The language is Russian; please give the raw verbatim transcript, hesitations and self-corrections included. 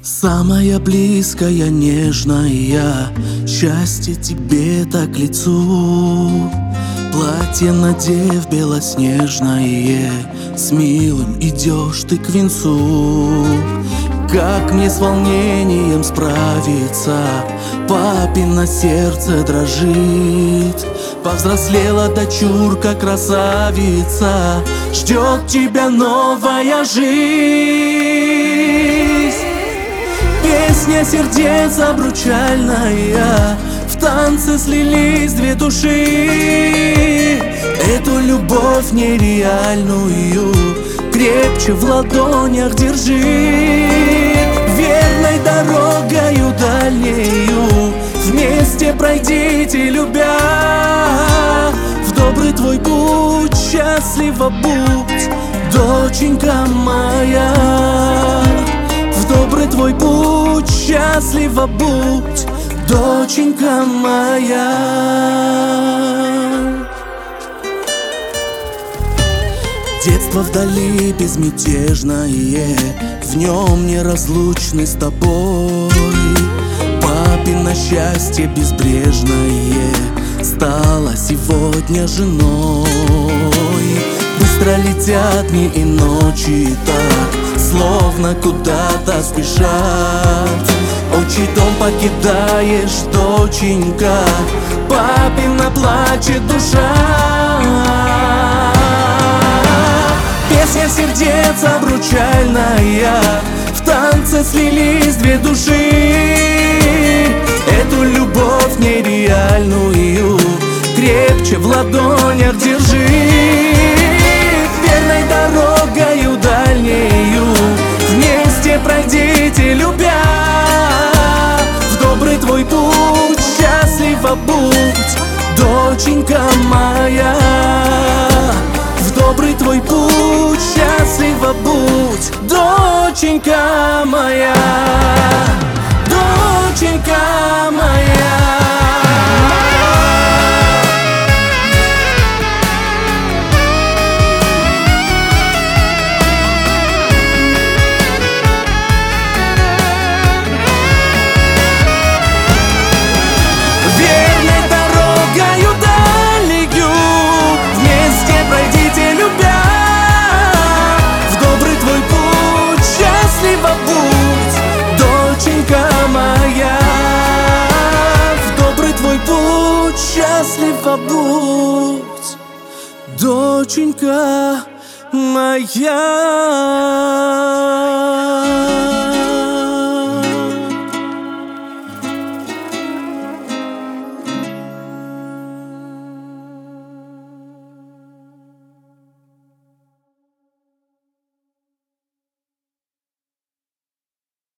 Самая близкая, нежная, счастье тебе так к лицу. Платье надев белоснежное, с милым идешь ты к венцу. Как мне с волнением справиться, папино сердце дрожит. Повзрослела дочурка, красавица, ждет тебя новая жизнь. Песня сердец обручальная, в танце слились две души. Эту любовь нереальную крепче в ладонях держи. Верной дорогою дальнею вместе пройдите, любя. В добрый твой путь счастливо будь, доченька моя. В добрый твой путь счастливо будь, доченька моя. Детство вдали безмятежное, в нем неразлучны с тобой. Папино счастье безбрежное стало сегодня женой. Быстро летят дни и ночи так, словно куда-то спешат. Отчий дом покидаешь, доченька, папина плачет душа. Песня сердец обручальная, в танце слились две души. Эту любовь нереальную крепче в ладонях держи. Верной дорогою дальнею вместе пройдите, любя. В добрый твой путь счастливо будь, доченька моя. В добрый твой путь счастливо будь, доченька моя. Доченька моя. Счастлива будь, доченька моя.